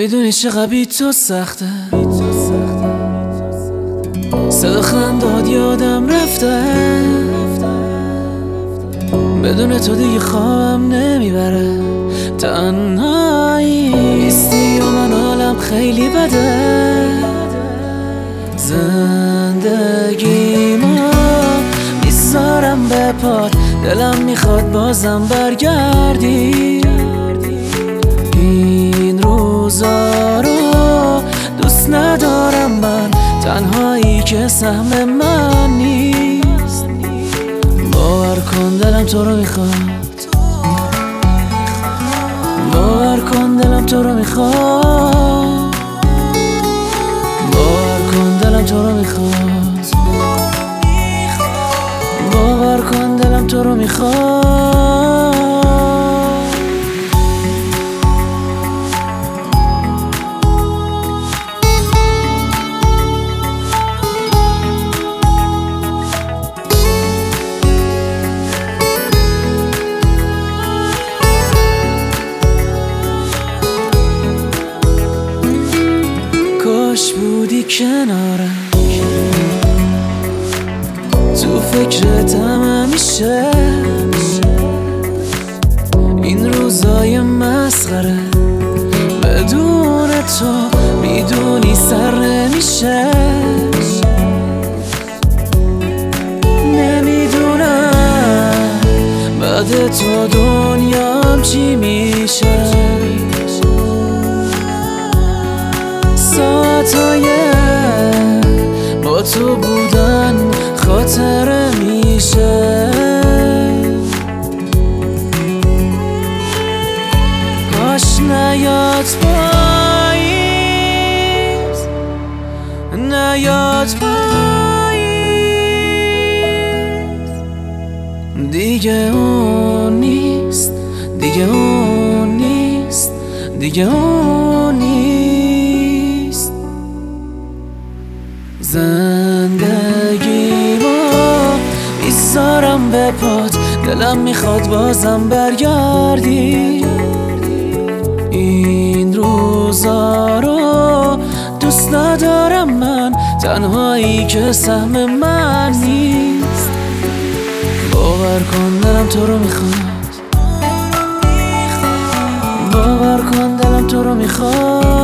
نمیدونی چقدر بی تو سخته، صدا خندات یادم رفته، بدون تو دیگه خوابم نمیبره، تنهایی نیستی و من حالم خیلی بده، زندگیمو میذارم به پات، دلم میخواد بازم برگردی، این روزا رو دوست ندارم من، تنهایی که سهم من نیست، باور کن دلم تو رو میخواد، باور کن دلم تو رو میخواد، باور کن دلم تو رو میخواد، باور کن دلم تو رو میخواد. کاش بودی کنارم، تو فکرتم همیشه، این روزای مسخره بدون تو میدونی سر نمیشه، نمیدونم بعد تو دنیام چی میشه، ساعتهای با تو بودن خاطره میشه، کاش نیاد پاییز، نیاد پاییز، دیگه اون نیست، دیگه اون نیست، دیگه اون نیست، زندگیمو میذارم به پات، دلم میخواد بازم برگردی، این روزا رو دوست ندارم من، تنهایی که سهم من نیست، باور کن دلم تو رو میخواد، باور کن دلم تو رو میخواد.